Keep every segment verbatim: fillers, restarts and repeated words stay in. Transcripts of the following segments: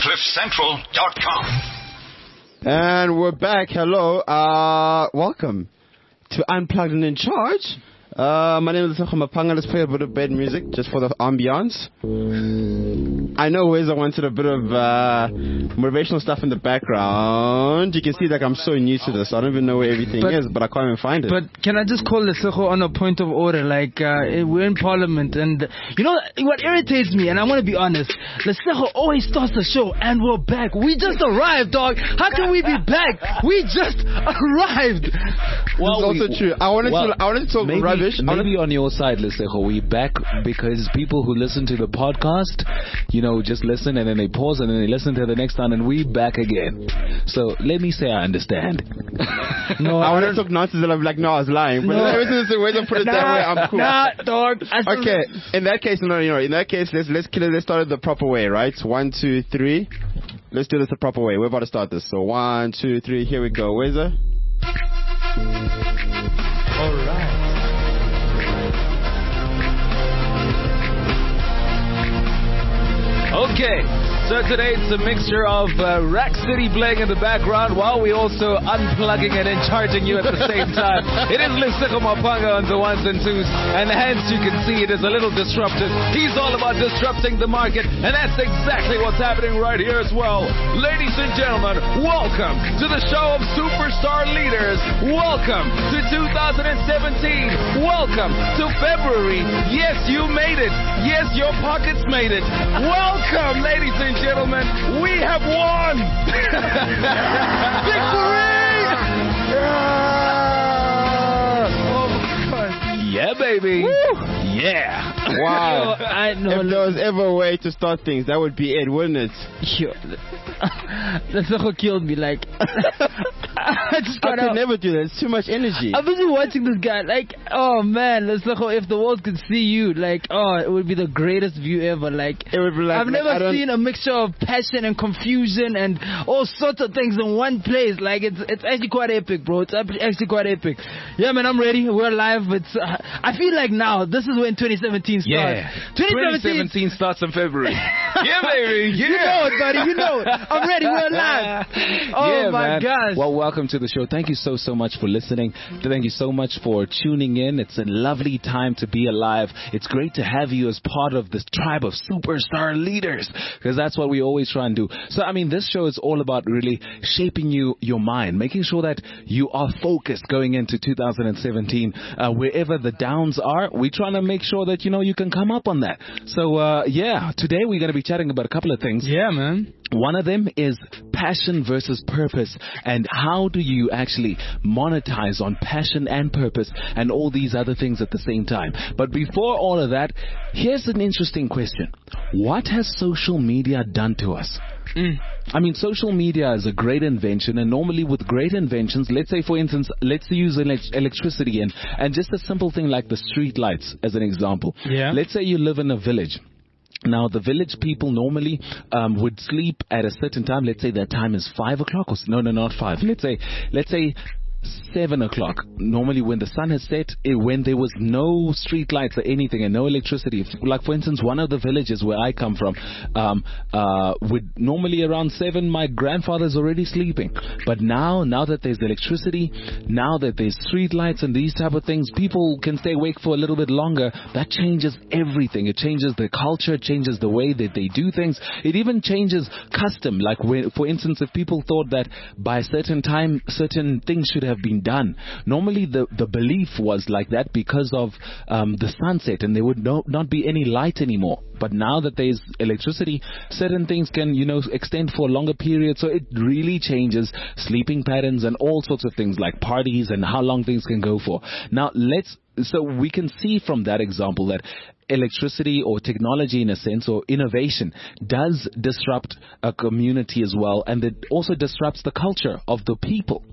cliff central dot com. And we're back. Hello. Uh, welcome to Unplugged and in Charge. Uh, my name is Lesego Mapanga. Let's play a bit of bed music just for the ambiance. I know Weza wanted a bit of uh, motivational stuff in the background. You can see that I'm so new to this. I don't even know where everything but, is, but I can't even find it. But can I just call Lesego on a point of order? Like, uh, we're in Parliament, and you know what irritates me, and I want to be honest, Lesego always starts the show, and we're back. We just arrived, dog. How can we be back? We just arrived. Well, it's also we, true. I wanted well, to I wanted to talk maybe, rubbish. Maybe on your side, Lesego, we back because people who listen to the podcast, you know, just listen and then they pause and then they listen to the next one and we back again. So let me say I understand. No, I want to talk nonsense and I'm like, no, I was lying. But no. Ever since the way to put it nah, that way, I'm cool. Nah, dog. Okay, in that case, no, you know, in that case, let's let's kill it. Let's start it the proper way, right? One, two, three. Let's do this the proper way. We're about to start this. So one, two, three. Here we go. Where's it? All right. Okay, so today it's a mixture of uh, Rack City playing in the background while we also unplugging and in charging you at the same time. It is Lesego Mapanga on the ones and twos, and hence you can see it is a little disruptive. He's all about disrupting the market, and that's exactly what's happening right here as well. Ladies and gentlemen, welcome to the show of Superstar Leaders. Welcome to two thousand seventeen. Welcome to February. Yes, you made it. Yes, your pockets made it. Welcome. Welcome, ladies and gentlemen. We have won! Victory! Yeah! Oh, yeah, baby. Woo! Yeah. Wow. Yo, I know. If there was ever a way to start things, that would be it, wouldn't it? Yo, Lesego killed me. Like, I just I could out. never do that. It's too much energy. I've been watching this guy. Like, oh man, Lesego, if the world could see you, like, oh, it would be the greatest view ever. Like, it would be like, I've like, never seen a mixture of passion and confusion and all sorts of things in one place. Like, it's it's actually quite epic, bro. It's actually quite epic. Yeah, man, I'm ready. We're live. It's. Uh, I feel like now this is when twenty seventeen starts. Yeah. twenty seventeen starts in February. Yeah, baby. Yeah. You know it, buddy. You know it. I'm ready. We're live. Oh, yeah, my man. gosh. Well, welcome to the show. Thank you so, so much for listening. Thank you so much for tuning in. It's a lovely time to be alive. It's great to have you as part of this tribe of superstar leaders, because that's what we always try and do. So, I mean, this show is all about really shaping you, your mind, making sure that you are focused going into two thousand seventeen. Uh, wherever the downs are, we're trying to make sure that, you know, you can come up on that. So, uh, yeah, today we're going to be chatting about a couple of things. Yeah, man. One of them is passion versus purpose, and how do you actually monetize on passion and purpose and all these other things at the same time. But before all of that, here's an interesting question. What has social media done to us? Mm. I mean, social media is a great invention, and normally with great inventions, let's say, for instance, let's use elect- electricity and, and just a simple thing like the street lights as an example. Yeah. Let's say you live in a village. Now, the village people normally um, would sleep at a certain time. Let's say that time is five o'clock. Or, no, no, not five. Let's say, let's say seven o'clock. Normally when the sun has set, it, when there was no street lights or anything and no electricity. Like, for instance, one of the villages where I come from, um, uh, would normally around seven, my grandfather's already sleeping. But now, now that there's electricity, now that there's street lights and these type of things, people can stay awake for a little bit longer. That changes everything. It changes the culture, it changes the way that they do things. It even changes custom. Like, when, for instance, if people thought that by a certain time, certain things should have have been done. Normally the, the belief was like that because of um, the sunset, and there would no, not be any light anymore. But now that there's electricity, certain things can, you know, extend for a longer period. So it really changes sleeping patterns and all sorts of things like parties and how long things can go for. Now let's, so we can see from that example that electricity or technology, in a sense, or innovation does disrupt a community as well, and it also disrupts the culture of the people.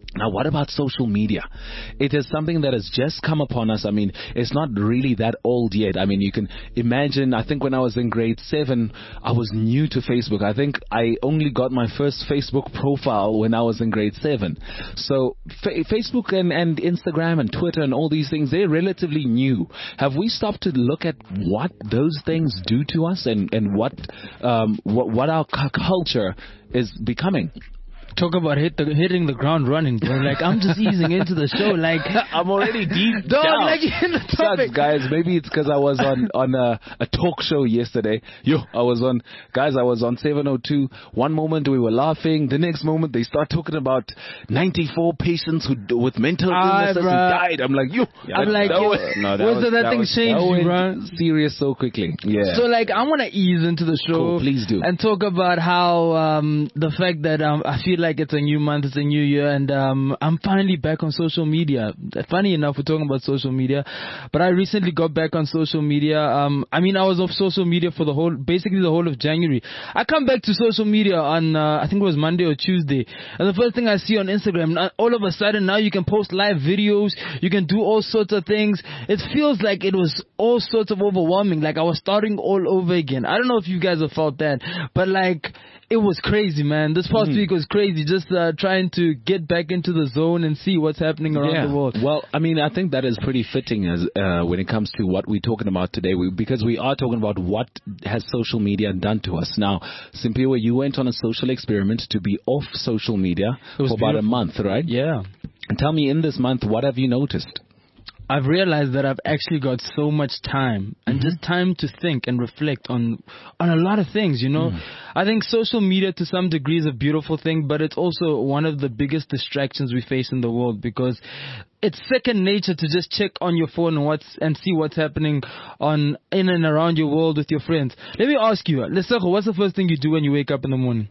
Now, what about social media? It is something that has just come upon us. I mean, it's not really that old yet. I mean, you can imagine, I think when I was in grade seven, I was new to Facebook. I think I only got my first Facebook profile when I was in grade seven. So fa- Facebook and, and Instagram and Twitter and all these things, they're relatively new. Have we stopped to look at what those things do to us and, and what, um, what, what our cu- culture is becoming? Talk about hit the, hitting the ground running, bro. Like, I'm just easing into the show. Like, I'm already deep dog, down. like, you're in the topic. Sucks, guys. Maybe it's because I was on, on a, a talk show yesterday. Yo, I was on, guys, I was on seven oh two. One moment we were laughing. The next moment they start talking about ninety-four patients who with mental Aye, illnesses who bruh. died. I'm like, yo. I'm that- like, that yo, was- no, that where's was- that, that that thing was- changed, that you, bro? went serious so quickly. Yeah. So, like, I want to ease into the show. Cool, please do. And talk about how um, the fact that um, I feel like it's a new month, it's a new year, and um, I'm finally back on social media. Funny enough, we're talking about social media, but I recently got back on social media. Um, I mean, I was off social media for the whole, basically the whole of January. I come back to social media on, uh, I think it was Monday or Tuesday, and the first thing I see on Instagram, now, all of a sudden now you can post live videos, you can do all sorts of things. It feels like it was all sorts of overwhelming, like I was starting all over again. I don't know if you guys have felt that, but like, it was crazy, man. This past mm. week was crazy, just uh, trying to get back into the zone and see what's happening around yeah. the world. Well, I mean, I think that is pretty fitting as uh, when it comes to what we're talking about today, we, because we are talking about what has social media done to us. Now, Simpiwe, you went on a social experiment to be off social media for beautiful. about a month, right? Yeah. And tell me, in this month, what have you noticed? I've realized that I've actually got so much time and mm-hmm. just time to think and reflect on on a lot of things, you know. Mm. I think social media to some degree is a beautiful thing, but it's also one of the biggest distractions we face in the world because it's second nature to just check on your phone and what's and see what's happening on in and around your world with your friends. Let me ask you, Lesego, what's the first thing you do when you wake up in the morning?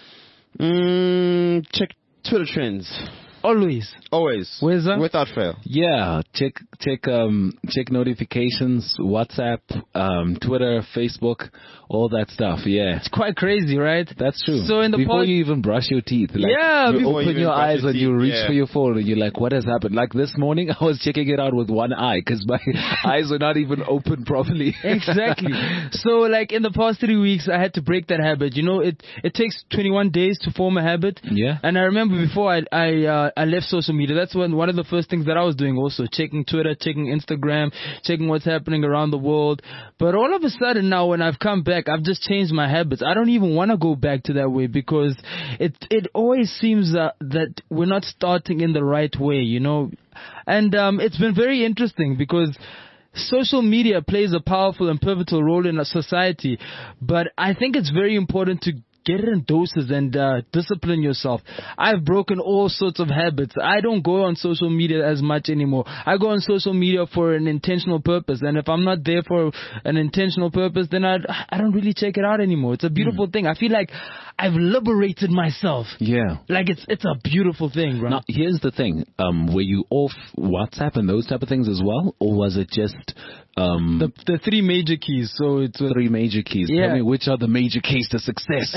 Mm, check Twitter trends. Always. Always. Where's that? Without fail. Yeah, check check um check notifications, WhatsApp, um Twitter, Facebook, all that stuff. Yeah, it's quite crazy, right? That's true. So in the before pod- you even brush your teeth, like, yeah, you before open you your eyes your and you teeth, reach yeah. for your phone and you're like, what has happened? Like this morning, I was checking it out with one eye because my eyes were not even open properly. Exactly. So like in the past three weeks, I had to break that habit. You know, it it takes twenty-one days to form a habit. Yeah. And I remember before I I uh, I left social media. That's when one of the first things that I was doing also, checking Twitter, checking Instagram, checking what's happening around the world. But all of a sudden now when I've come back, I've just changed my habits. I don't even want to go back to that way because it it always seems uh, that we're not starting in the right way, you know. And um, it's been very interesting because social media plays a powerful and pivotal role in a society. But I think it's very important to get it in doses and uh, discipline yourself. I've broken all sorts of habits. I don't go on social media as much anymore. I go on social media for an intentional purpose. And if I'm not there for an intentional purpose, then I, I don't really check it out anymore. It's a beautiful mm. thing. I feel like I've liberated myself. Yeah. Like it's it's a beautiful thing, bro. Now, here's the thing. Um, were you off WhatsApp and those type of things as well? Or was it just... Um, the the three major keys. So it's three major keys. Yeah. Tell me which are the major keys to success.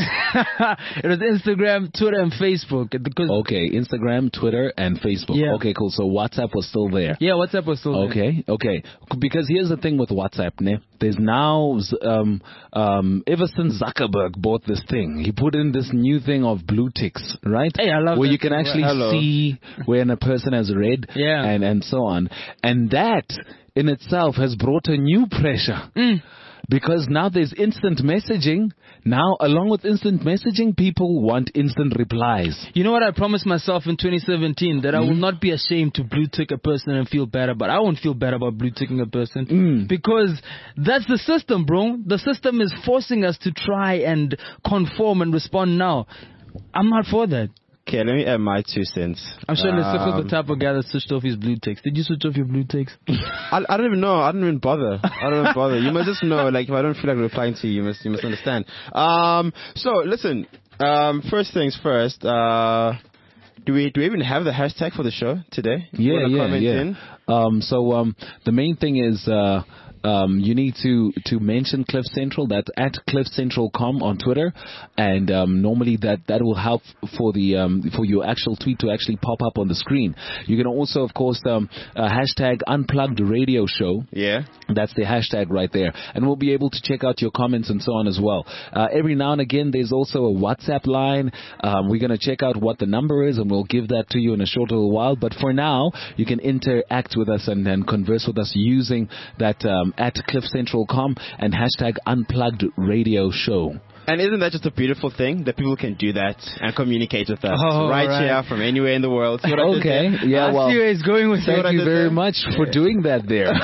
It was Instagram, Twitter, and Facebook. Because okay, Instagram, Twitter, and Facebook. Yeah. Okay, cool. So WhatsApp was still there. Yeah, WhatsApp was still okay, there. Okay, okay. Because here's the thing with WhatsApp, ne? There's now, um, um, ever since Zuckerberg bought this thing, he put in this new thing of blue ticks, right? Hey, I love Where that you can thing. actually Hello. see when a person has read yeah. and, and so on. And that in itself has brought a new pressure. Mm. Because now there's instant messaging. Now, along with instant messaging, people want instant replies. You know what I promised myself in twenty seventeen? That mm. I will not be ashamed to blue tick a person and feel bad about it. I won't feel bad about blue ticking a person. Mm. Because that's the system, bro. The system is forcing us to try and conform and respond now. I'm not for that. Okay, let me add my two cents. I'm sure Lesego um, is the type of guy that switched off his blue ticks. Did you switch off your blue ticks? I, I don't even know. I don't even bother. I don't even bother. You must just know, like, if I don't feel like replying to you, you must, you must understand. Um, so, listen, um, first things first, uh, do we, do we even have the hashtag for the show today? Yeah, yeah, yeah. In? Um, so, um, the main thing is, uh, um, you need to, to mention Cliff Central. That's at Cliff Central dot com on Twitter. And um, normally that, that will help for the um, for your actual tweet to actually pop up on the screen. You can also, of course, um, uh, hashtag Unplugged Radio Show. Yeah. That's the hashtag right there. And we'll be able to check out your comments and so on as well. Uh, every now and again, there's also a WhatsApp line. Um, we're going to check out what the number is, and we'll give that to you in a short little while. But for now, you can interact with us and, and converse with us using that um, at Cliff Central dot com and hashtag Unplugged Radio Show. And isn't that just a beautiful thing that people can do that and communicate with us Oh, right, right. here from anywhere in the world? See what I did Okay. there? Yeah, I well, see where it's going with what thank I you did very there? much for doing that there.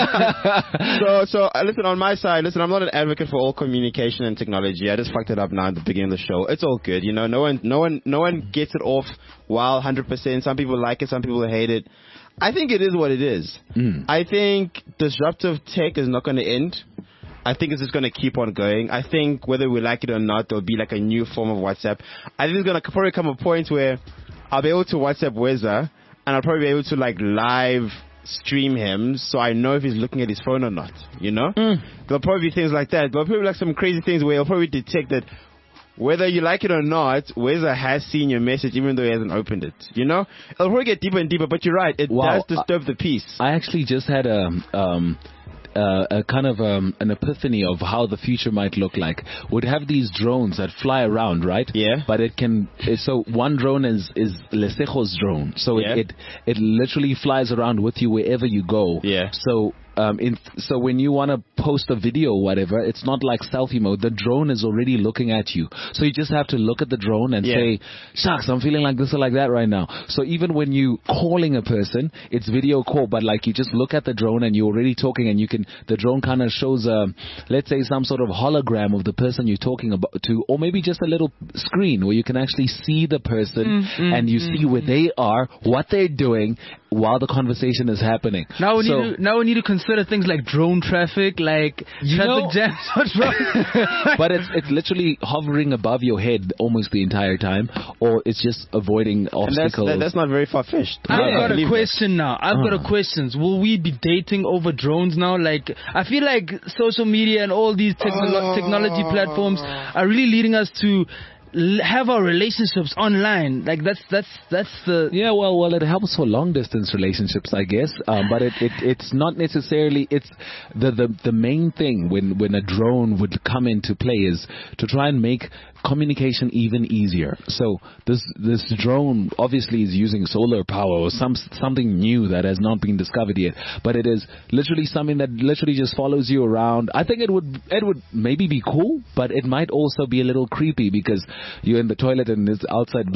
so, so uh, listen, on my side, listen, I'm not an advocate for all communication and technology. I just fucked it up now at the beginning of the show. It's all good, you know. No one, no one, no one gets it off wow, one hundred percent. Some people like it, some people hate it. I think it is what it is. Mm. I think disruptive tech is not going to end. I think it's just going to keep on going. I think whether we like it or not, there'll be like a new form of WhatsApp. I think there's going to probably come a point where I'll be able to WhatsApp Weza, and I'll probably be able to like live stream him so I know if he's looking at his phone or not, you know? Mm. There'll probably be things like that. There'll probably be like some crazy things where he'll probably detect that whether you like it or not, Weza has seen your message even though he hasn't opened it, you know? It'll probably get deeper and deeper, but you're right. It Wow. does disturb the peace. I actually just had a... Um, Uh, a kind of um, an epiphany of how the future might look like. Would have these drones that fly around, right? Yeah. But it can. So one drone is is Lesejo's drone. So Yeah. it, it it literally flies around with you wherever you go. Yeah. So um, in so when you want to post a video or whatever, it's not like selfie mode. The drone is already looking at you. So you just have to look at the drone and Yeah. say, "Shucks, I'm feeling like this or like that right now." So even when you calling a person, it's video call, but like you just look at the drone and you're already talking, and you can. The drone kind of shows a, let's say, some sort of hologram of the person you're talking about to, or maybe just a little screen where you can actually see the person Mm, mm, and you mm, see where they are, what they're doing while the conversation is happening. Now we So- need to now we need to consider things like drone traffic, like You traffic know- jams. What's wrong? But it's it's literally hovering above your head almost the entire time, or it's just avoiding And that's, obstacles. that, that's not very far-fetched. I've I got a believe that. question now. I've got a Uh. question. Will we be dating over drones now? Like, I feel like social media and all these technolo- technology platforms are really leading us to l- have our relationships online. Like, that's that's that's the Yeah, well, well, it helps for long distance relationships, I guess. Um, but it, it, it's not necessarily. It's the, the the main thing when when a drone would come into play is to try and make communication even easier. So this this drone obviously is using solar power or some something new that has not been discovered yet. But it is literally something that literally just follows you around. I think it would it would maybe be cool, but it might also be a little creepy because you're in the toilet and it's outside.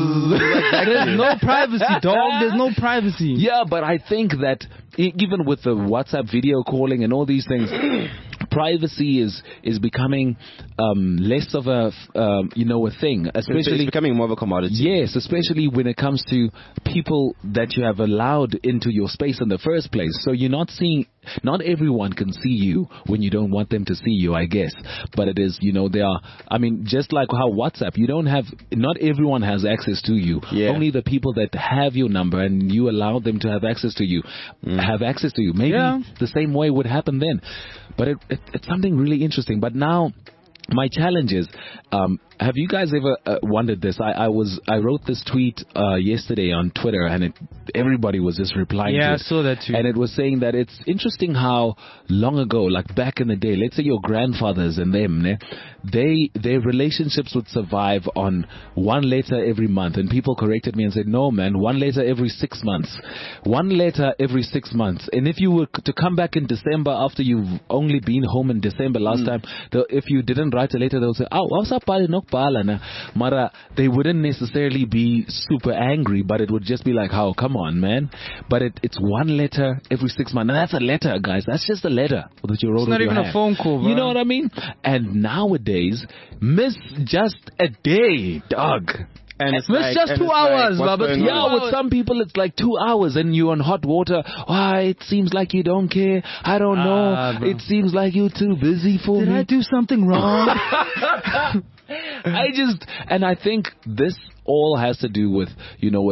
there's no privacy, dog. There's no privacy. Yeah, but I think that e- even with the WhatsApp video calling and all these things, privacy is is becoming um, less of a f- um, you know a thing, It's, especially. it's becoming more of a commodity. Yes, especially when it comes to people that you have allowed into your space in the first place. So you're not seeing, not everyone can see you when you don't want them to see you, I guess. But it is, you know, there are, I mean, just like how WhatsApp, you don't have, not everyone has access to you. Yeah. Only the people that have your number and you allow them to have access to you, have access to you. Maybe Yeah. the same way would happen then. But it, it, it's something really interesting. But now, my challenge is, um, have you guys ever uh, wondered this? I, I was I wrote this tweet uh, yesterday on Twitter, and it, everybody was just replying Yeah, to I it. saw that too. And it was saying that it's interesting how long ago, like back in the day, let's say your grandfathers and them, ne, they their relationships would survive on one letter every month. And people corrected me and said, no, man, one letter every six months. One letter every six months. And if you were to come back in December after you've only been home in December last time, the, if you didn't write a letter, they'll say, oh, what's up, pal? No pala na. Mara, they wouldn't necessarily be super angry, but it would just be like, oh, come on, man. But it, it's one letter every six months. And that's a letter, guys. That's just a letter that you wrote. It's not with your even a hand. phone call, bro. You know what I mean? And nowadays, miss just a day, dog. And it's It's like, just and two it's like, hours, what's Baba. going Two on? Yeah, with some people it's like two hours and you're on hot water. Why, it seems like you don't care. I don't know. Ah, bro. It seems like you're too busy for Did me. I do something wrong? I just, and I think this all has to do with, you know, with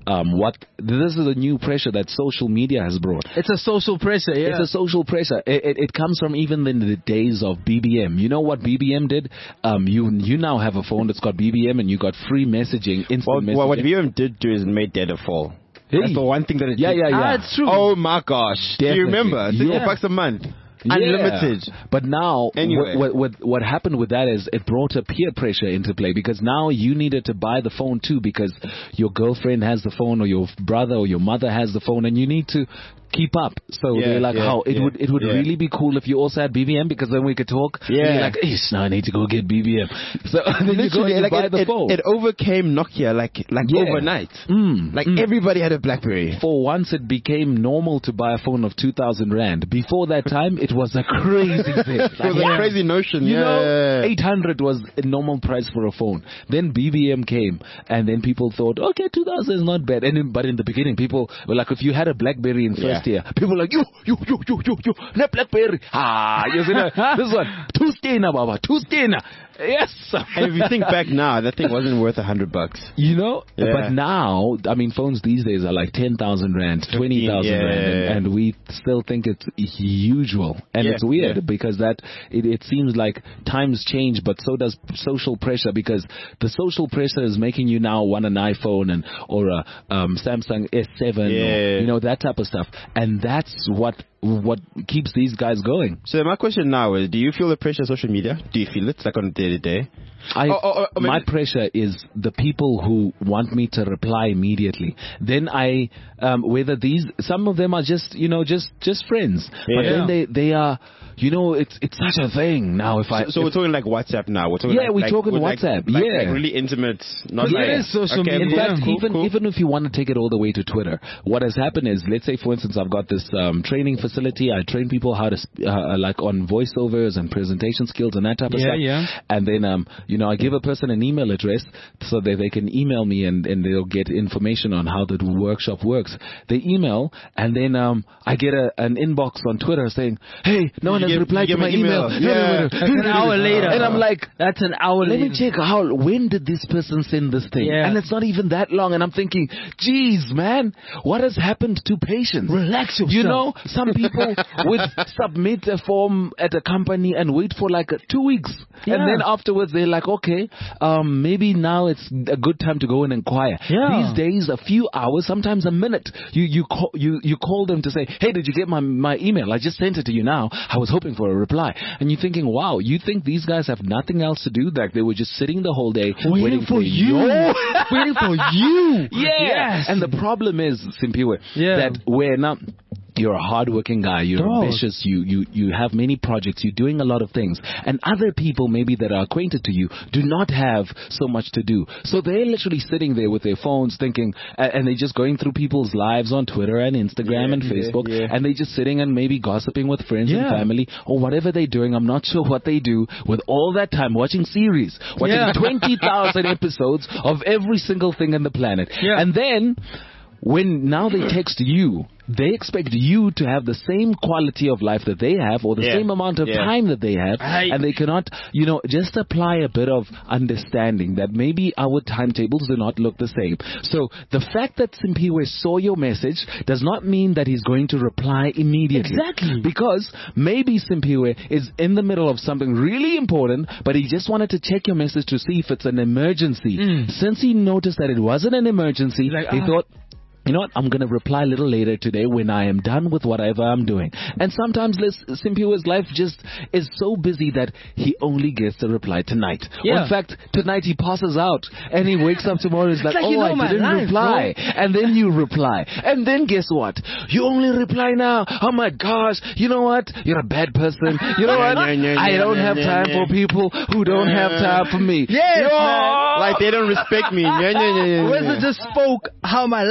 um, what this is a new pressure that social media has brought. It's a social pressure, yeah. It's a social pressure. It, it, it comes from even in the days of B B M. You know what B B M did? Um, you you now have a phone that's got B B M and you got free messaging, instant Well, messaging. well, what B B M did do is made data fall. Hey. That's the one thing that it Yeah, did. yeah, yeah. Ah, it's true. Oh my gosh. Do Definitely. you remember? Six Yeah. bucks a month. Yeah. Unlimited. But now, Anyway. what, what, what, what happened with that is it brought a peer pressure into play because now you needed to buy the phone too because your girlfriend has the phone or your brother or your mother has the phone and you need to keep up. So Yeah, they're like, yeah, oh, it yeah, would it would yeah. really be cool if you also had B B M because then we could talk. Yeah. And you're like, Ish, now I need to go get B B M. So then you go and you like buy it, the it, phone. it overcame Nokia like like Yeah. overnight. Mm, Like mm. everybody had a BlackBerry. For once, it became normal to buy a phone of two thousand rand. Before that time, it was a crazy thing. It was a crazy notion. You yeah. know, eight hundred was a normal price for a phone. Then B B M came, and then people thought, okay, two thousand is not bad. And in, but in the beginning, people were like, if you had a BlackBerry in first Yeah. year, people were like, you, you, you, you, you, you, not BlackBerry. Ah, you see, this one, two stena, Baba, two stena. Yes. And if you think back now, that thing wasn't worth a hundred bucks. You know, Yeah. but now, I mean, phones these days are like ten thousand rand, twenty thousand yeah, rand, yeah, yeah. and, and we still think it's usual. And Yeah, it's weird yeah. because that, it, it seems like times change, but so does social pressure because the social pressure is making you now want an iPhone and, or a um, Samsung S seven, Yeah. or, you know, that type of stuff. And that's what, what keeps these guys going. So my question now is, do you feel the pressure of social media? Do you feel it like on a day to day? I, Oh, oh, oh, my maybe- pressure is the people who want me to reply immediately. Then I, um, whether these, some of them are just, you know, just, just friends. But Yeah. then they, they are, you know, it's, it's such a thing now. If I, So, so we're if, talking like WhatsApp now. We're talking Yeah, like, we're like, talking with WhatsApp, Like, like, yeah. like really intimate. Not Yeah, like it is social okay, media. in cool, fact, cool, even cool. even if you want to take it all the way to Twitter, what has happened is, let's say, for instance, I've got this um, training facility. I train people how to sp- uh, like on voiceovers and presentation skills and that type of Yeah, stuff. yeah. And then, um, you know, I give a person an email address so that they can email me and, and they'll get information on how the workshop works. They email, and then um, I get a, an inbox on Twitter saying, "Hey, no one You has give- replied you to give my an email." email. Yeah. That's an hour later. And I'm like, That's an hour let later. me check how, when did this person send this thing? Yeah. And it's not even that long. And I'm thinking, geez, man, what has happened to patience? Relax yourself. You know, some people would submit a form at a company and wait for like uh, two weeks. Yeah. And then afterwards they're like, okay, um, maybe now it's a good time to go and inquire. Yeah. These days, a few hours, sometimes a minute, you, you, call, you, you call them to say, hey, did you get my, my email? I just sent it to you now. I was hoping for a reply. And you're thinking, wow, you think these guys have nothing else to do? Like they were just sitting the whole day Waiting, waiting for you. waiting for you. Yeah. Yes. And the problem is, Simpiwe, Yeah. that we're not. You're a hardworking guy. You're Dog. ambitious. You, you, you have many projects. You're doing a lot of things. And other people maybe that are acquainted to you do not have so much to do. So they're literally sitting there with their phones thinking, uh, and they're just going through people's lives on Twitter and Instagram Yeah, and yeah, Facebook. yeah. And they're just sitting and maybe gossiping with friends Yeah. and family or whatever they're doing. I'm not sure what they do with all that time watching series, watching Yeah. twenty thousand episodes of every single thing on the planet. Yeah. And then when now they text you, they expect you to have the same quality of life that they have or the Yeah. same amount of Yeah. time that they have. I- And they cannot, you know, just apply a bit of understanding that maybe our timetables do not look the same. So the fact that Simpiwe saw your message does not mean that he's going to reply immediately. Exactly. Because maybe Simpiwe is in the middle of something really important, but he just wanted to check your message to see if it's an emergency. Mm. Since he noticed that it wasn't an emergency, Like, he ah. thought, you know what, I'm going to reply a little later today when I am done with whatever I'm doing. And sometimes Simpiwe's life just is so busy that he only gets to reply tonight. Yeah. Or in fact, tonight he passes out and he wakes up tomorrow and is like, like oh, you know I my didn't life, reply. And then you reply. And then guess what? You only reply now. Oh my gosh, you know what? You're a bad person. You know what? Yeah, yeah, yeah, I don't yeah, have yeah, time yeah. for people who don't have time for me. Yes, Yo! man. Like they don't respect me. Yeah, yeah, yeah, yeah, Where's yeah. it just spoke how my life revolves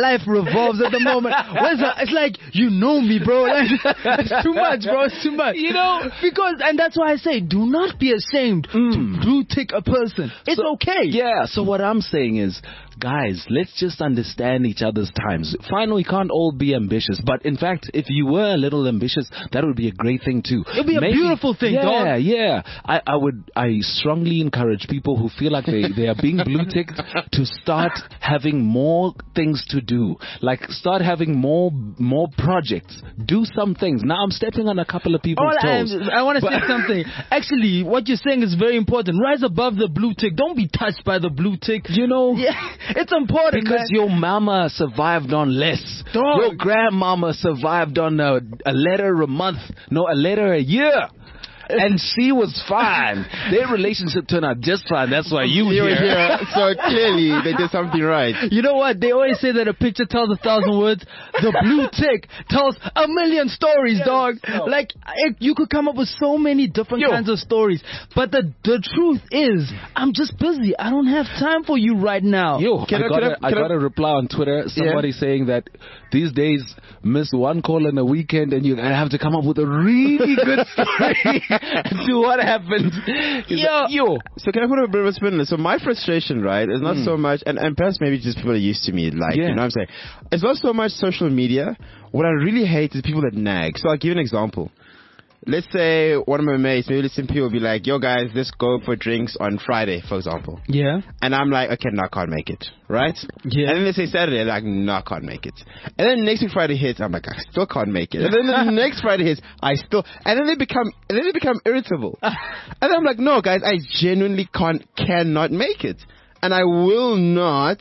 evolves at the moment. Where's the, it's like, you know me, bro. Like, it's too much, bro. It's too much. You know? Because, and that's why I say, do not be ashamed Mm. to blue tick a person. It's So- okay. Yeah, so what I'm saying is, guys, let's just understand each other's times. Fine, we can't all be ambitious, but in fact, if you were a little ambitious, that would be a great thing too. It'd be a beautiful thing, yeah, dog. Yeah, yeah. I, I would, I strongly encourage people who feel like they, they are being blue ticked to start having more things to do. Like, start having more, more projects. Do some things. Now I'm stepping on a couple of people's All I, toes. I want to say But- something. Actually, what you're saying is very important. Rise above the blue tick. Don't be touched by the blue tick. You know, Yeah, it's important, because man. your mama survived on less. Dog. Your grandmama survived on a, a letter a month. No, a letter a year. And she was fine. Their relationship turned out just fine. That's why you You were here. here, so clearly they did something right. You know what? They always say that a picture tells a thousand words. The blue tick tells a million stories, dog. Like, it, you could come up with so many different Yo. kinds of stories. But the the truth is, I'm just busy. I don't have time for you right now. Yo, Can I, I- got, can I- a, I can I- got a reply on Twitter. Somebody saying that these days, miss one call in a weekend and you're going to have to come up with a really good story to what happened. He's Yo. like, yo. So can I put a bit of a spin on this? So my frustration, right, is not so much, and, and perhaps maybe just people are used to me, like, Yeah. you know what I'm saying? It's not so much social media. What I really hate is people that nag. So I'll give you an example. Let's say one of my mates, maybe listen, people will be like, yo guys, let's go for drinks on Friday, for example. Yeah. And I'm like, okay, no, I can't make it, right? Yeah. And then they say Saturday, they're like, no, I can't make it. And then next week Friday hits, I'm like, I still can't make it. And then the next Friday hits, I still, and then they become, and then they become irritable. And I'm like, no, guys, I genuinely can't, cannot make it, and I will not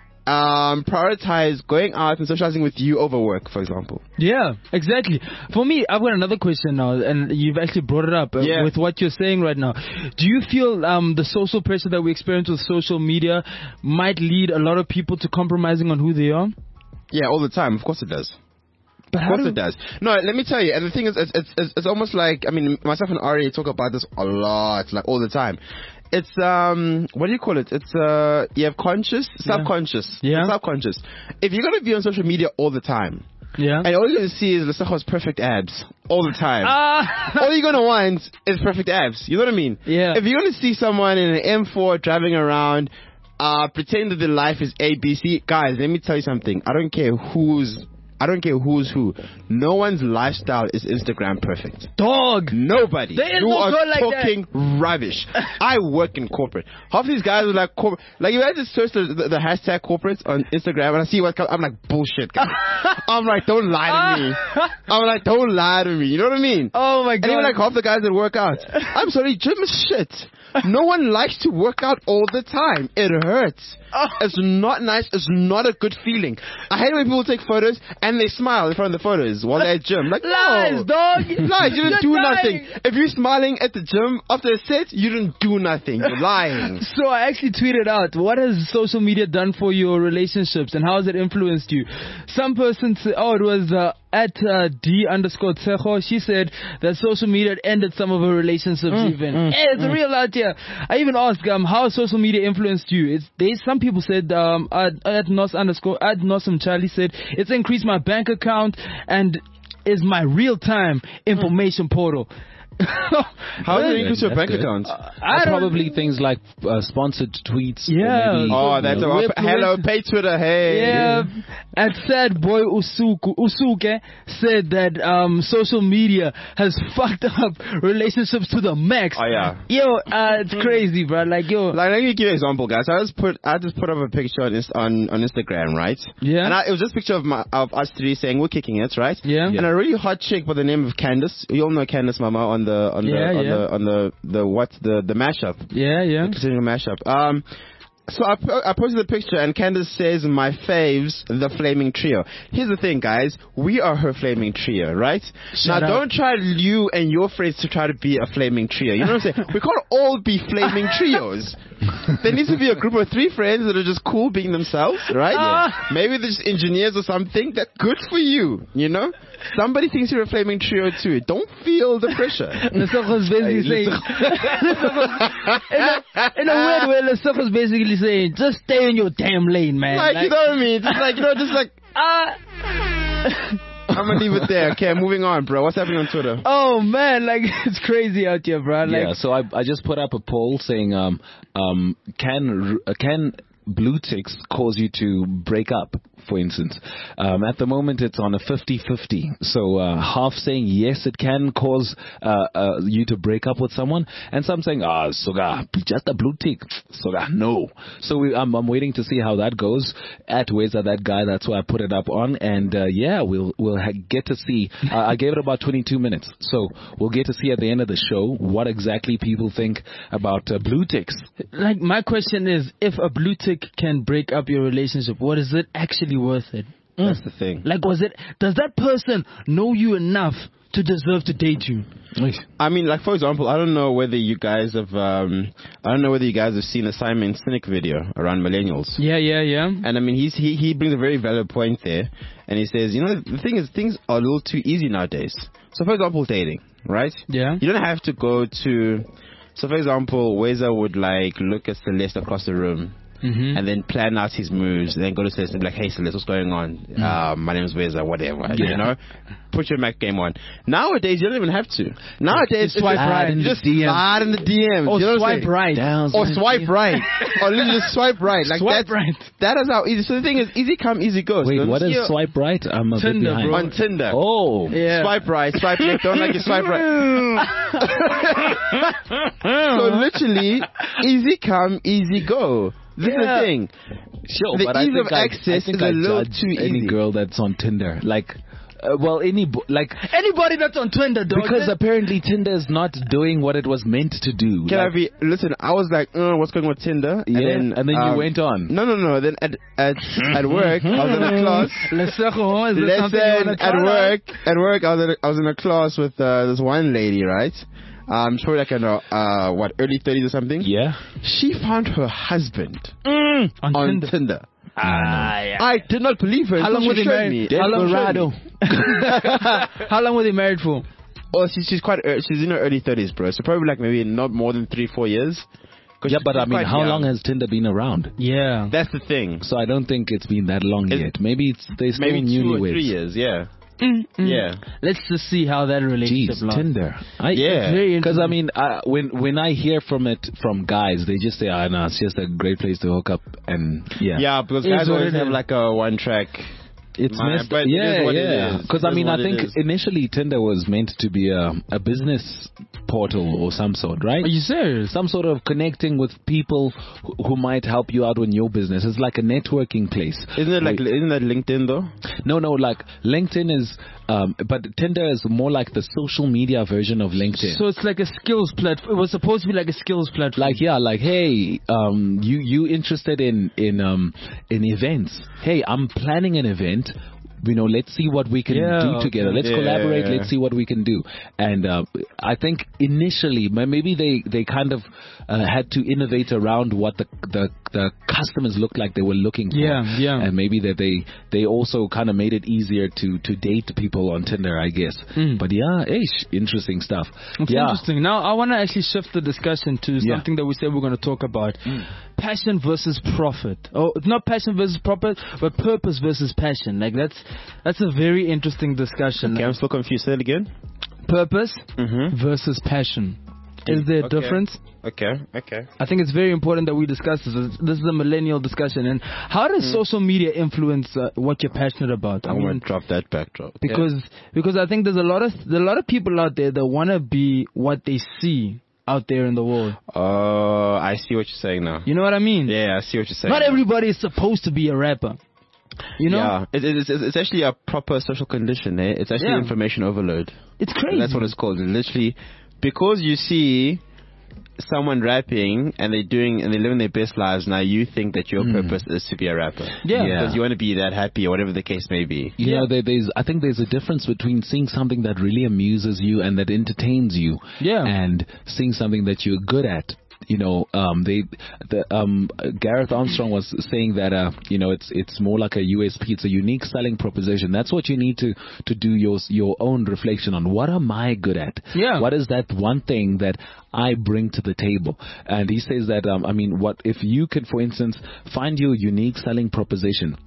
um prioritize going out and socializing with you over work, for example. Yeah, exactly. For me, I've got another question now, and you've actually brought it up uh, Yeah. with what you're saying right now. Do you feel um, the social pressure that we experience with social media might lead a lot of people to compromising on who they are? Yeah, all the time. Of course it does. But Of how course do- it does. No, let me tell you. And the thing is, it's, it's, it's, it's almost like, I mean, myself and Ari talk about this a lot, like all the time. It's, um, what do you call it? It's, uh, you have conscious, subconscious. Yeah. It's subconscious. If you're going to be on social media all the time, Yeah. and all you're going to see is Lesotho's perfect abs all the time. Ah. all you're going to want is perfect abs. You know what I mean? Yeah. If you're going to see someone in an M four driving around, uh, pretending that their life is A B C, guys, let me tell you something. I don't care who's, I don't care who's who. No one's lifestyle is Instagram perfect. Dog. Nobody. There is you no are girl like talking rubbish. I work in corporate. Half these guys are like corporate. Like, you guys just search the, the, the hashtag corporates on Instagram and I see what comes. I'm like, bullshit, guys. I'm like, don't lie to me. I'm like, don't lie to me. You know what I mean? Oh my And even god. like half the guys that work out. I'm sorry, gym is shit. No one likes to work out all the time. It hurts. It's not nice. It's not a good feeling. I hate when people take photos and they smile in front of the photos while they're at gym. Like, Lies, no. dog. Lies, you didn't You're do lying. nothing. If you're smiling at the gym after a set, you didn't do nothing. You're lying. So I actually tweeted out, what has social media done for your relationships and how has it influenced you? Some person said, oh, it was uh, at uh, D underscore Tsecho. She said that social media ended some of her relationships even. Hey, it's real out here. I even asked um, how social media influenced you. It's they. Some people said um, at, at Nos underscore at Nosum Charlie said it's increased my bank account and is my real time information portal. How does it increase your That's bank good. account? I don't- Probably things like uh, sponsored tweets. or Yeah. maybe, Oh, you that's know. a Whip- hello, pay Twitter, hey. Yeah, and sad boy Usuku, Usuke said that um, social media has fucked up relationships to the max. Oh, yeah. Yo, uh, it's crazy, bro. Like, yo, Like, let me give you an example, guys. I just put, I just put up a picture on Inst- on, on Instagram, right? Yeah. And I, it was just a picture of my, of us three saying we're kicking it, right? Yeah. And a really hot chick by the name of Candace. You all know Candace Mama on the on the Yeah, on yeah. the on the the what the the mashup. yeah, yeah. Continuing mashup. Um. So I, po- I posted the picture and Candace says my faves, the Flaming Trio. Here's the thing, guys. We are her Flaming Trio, right? Shout now, out. don't try you and your friends to try to be a Flaming Trio. You know what I'm saying? We can't all be Flaming Trios. There needs to be a group of three friends that are just cool being themselves, right? Ah. Maybe they're just engineers or something. That's good for you, you know? Somebody thinks you're a Flaming Trio too. Don't feel the pressure. Lesotho's basically saying, in, a, in a weird way, Lesotho's basically saying, just stay in your damn lane, man. Like, Like- you know what I mean? Just like, you know, just like, Uh, I'm gonna leave it there. Okay, moving on, bro. What's happening on Twitter? oh man, like it's crazy out here, bro. Like, Yeah, so I I just put up a poll saying um um can uh, can blue ticks cause you to break up, for instance. Um, at the moment it's on a fifty-fifty. So uh, half saying yes, it can cause uh, uh, you to break up with someone, and some saying ah soga just a blue tick, soga no. So we, I'm, I'm waiting to see how that goes. At Where's That Guy? That's why I put it up on, and uh, yeah, we'll we'll ha- get to see. Uh, I gave it about twenty-two minutes, so we'll get to see at the end of the show what exactly people think about uh, blue ticks. like my question is, if a blue tick can break up your relationship, what is it actually worth it? That's the thing. Like, was it? Does that person know you enough to deserve to date you? I mean, like for example, I don't know whether you guys have, um, I don't know whether you guys have seen the Simon Sinek video around millennials. Yeah, yeah, yeah. And I mean, he's, he he brings a very valid point there, and he says, you know, the thing is, things are a little too easy nowadays. So, for example, dating, right? Yeah. You don't have to go to. So, for example, Weza would like look at Celeste across the room. Mm-hmm. And then plan out his moves, and then go to Celeste and be like, hey Celeste, what's going on? Mm. Uh, my name is Weza, whatever. Yeah. You know? Put your Mac game on. Nowadays, you don't even have to. Nowadays, You swipe it's- right. You just D Ms. slide in the D Ms. Or you know what I'm swipe saying? right. Down, Or swipe right. Or literally just swipe right. Like Swipe that's, right. That is how easy. So the thing is, easy come, easy go. Wait, so what is you- swipe right? I'm a Tinder, bit behind. bro. On Tinder. Oh. Yeah. Swipe right, swipe left. Don't like you swipe right. So literally, easy come, easy go. This is the Yeah. thing. Sure, The but I ease think of I, I access think is I a little judge too any easy. girl that's on Tinder. Like, uh, well, any bo- like Anybody that's on Tinder, dog. because that- apparently Tinder is not doing what it was meant to do. Can I Like, be? Listen, I was like, uh, what's going on with Tinder? Yeah, and then, and then you um, went on. No, no, no. Then at at at work, I was in a class. Lesego, is there something you Listen, wanna at try out? work, at work, I was in a, I was in a class with uh, this one lady, right? Um, probably like in uh, uh, what early thirties or something. yeah. She found her husband On, on Tinder. Tinder. Ah, yeah. I did not believe her. How until long she were they showed married? me. How long- Desperado. How long were they married for? Oh, she's she's quite ear- she's in her early thirties, bro. So probably like maybe not more than three four years. 'Cause Yeah, she's- but I she's mean, quite how young. long has Tinder been around? Yeah. That's the thing. So I don't think it's been that long It's- yet. Maybe it's they still Maybe two or newlyweds. three years. Yeah. Mm, mm. Yeah. Let's just see how that relationship Jeez, lasts. Tinder. I, Yeah. Very Because I interesting. mean, uh, when when I hear from it from guys, they just say, "Ah, no, it's just a great place to hook up." And yeah, Yeah, because It is guys what always it have is. like a one track. it's Man, messed. but it is yeah, what it yeah. is. Because It I is mean, what I it think is. initially Tinder was meant to be a a business portal or some sort, right? Are you serious? Some sort of connecting with people who, who might help you out in your business. It's like a networking place. Isn't it like Wait. isn't that LinkedIn though? No, no, like LinkedIn is, um, but Tinder is more like the social media version of LinkedIn. So it's like a skills platform. It was supposed to be like a skills platform. Like yeah, like hey, um, you you interested in in um in events? Hey, I'm planning an event. You know, let's see what we can Yeah, do together. okay. Let's Yeah, collaborate. yeah, yeah. Let's see what we can do. And uh, I think initially, ma- maybe they they kind of uh, had to innovate around what the the the customers looked like they were looking for. Yeah, yeah. And maybe that they they also kind of made it easier to to date people on Tinder, I guess. Mm. But yeah, ish, interesting stuff. It's yeah. interesting. Now, I want to actually shift the discussion to Yeah. something that we said we're going to talk about. Passion versus profit. Oh, it's not passion versus profit, but purpose versus passion. Like, that's that's a very interesting discussion. Okay, I'm still confused. Say it again. Purpose Mm-hmm. versus passion. Is there a Okay. difference? Okay. Okay. I think it's very important that we discuss this. This is a millennial discussion. And how does social media influence uh, what you're passionate about? I I'm mean, gonna drop that backdrop. because because I think there's a lot of there are a lot of people out there that want to be what they see out there in the world. Oh, I see what you're saying now. You know what I mean? Yeah, I see what you're saying. Not now. everybody is supposed to be a rapper. You know? Yeah, it, it, it's, it's actually a proper social condition. Eh? It's actually Yeah. information overload. It's crazy. That's what it's called. It's literally because you see someone rapping and they're doing and they're living their best lives. Now you think that your purpose is to be a rapper. Yeah. Yeah. because you want to be that happy or whatever the case may be. You Yeah. know, there, there's. I think there's a difference between seeing something that really amuses you and that entertains you, Yeah. and seeing something that you're good at. You know, um, they, the, um, Gareth Armstrong was saying that, uh, you know, it's it's more like a U S P. It's a unique selling proposition. That's what you need to to do your your own reflection on. What am I good at? Yeah. What is that one thing that I bring to the table? And he says that, um, I mean, what if you could, for instance, find your unique selling proposition.